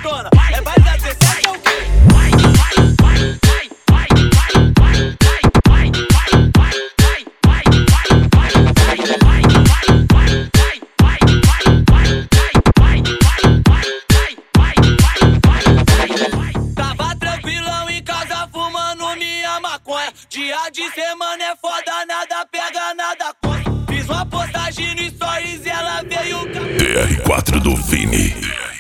gatona. É baile da 17 é o quê? Tava tranquilão em casa fumando minha maconha. Dia de semana é foda, nada pega, nada conta. Fiz uma postagem no Stories e ela veio DR4 do Vini.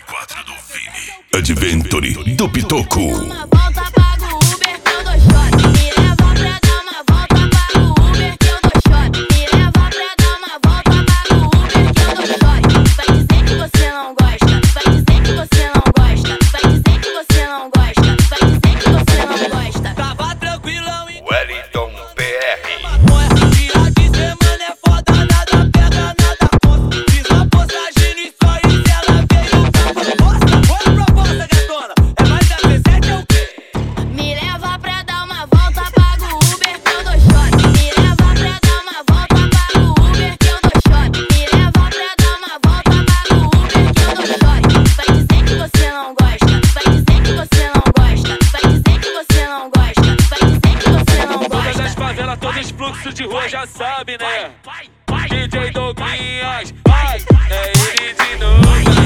Adventure do Pitoco. Uma volta, pago o Uber que eu dou shot. Me leva pra dar uma volta, pago o Uber que eu dou shot. Me leva pra dar uma volta, pago o Uber que eu dou shot. Vai dizer que você não gosta, vai dizer que você não gosta, vai dizer que você não gosta, vai dizer que você não gosta. Tava tranquilão em Wellington PR. maconha. Dia de semana é foda, nada pega, nada conta. Fiz uma postagem no Stories e ela veio com a proposta. Qual é a proposta, gatona? É baile da 17 é o quê? Me leva pra dar uma volta, pago o Uber que eu dou shot. Me leva pra dar uma volta, pago o Uber que eu dou shot. Me leva pra dar uma volta, pago o Uber que eu dou shot. Vai dizer que você não gosta, vai dizer que você não gosta, vai dizer que você não gosta, vai dizer que você não Todas gosta. as favelas, todos os fluxos de rua já sabe, né? DJ Douglinhas, vai, é ele de novo.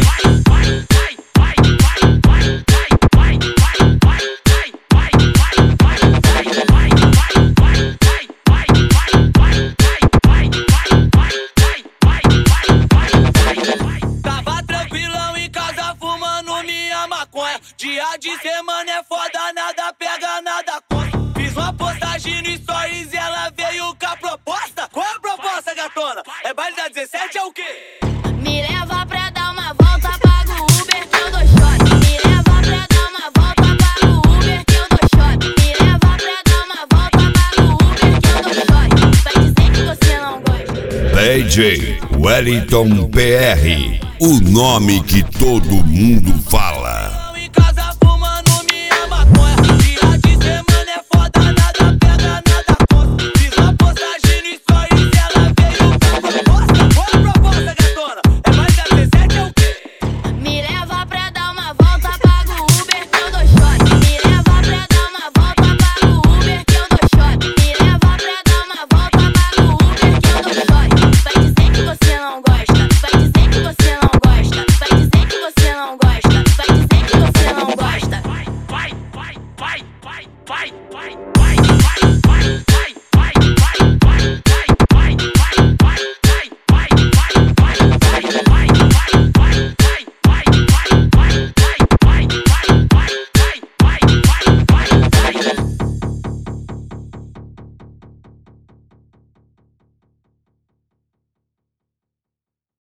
Tava tranquilão em casa fumando minha maconha. Dia de semana é foda, nada pega, nada conta. Fiz uma postagem no Stories e ela veio com a proposta. Qual é a proposta, gatona? É baile da 17 é o quê? Me leva pra dar uma volta, pago o Uber que eu dou shot. Me leva pra dar uma volta, pago o Uber que eu dou shot. Me leva pra dar uma volta, pago o Uber que eu dou shot. Vai dizer que você não gosta. DJ Wellington PR. O nome que todo mundo fala.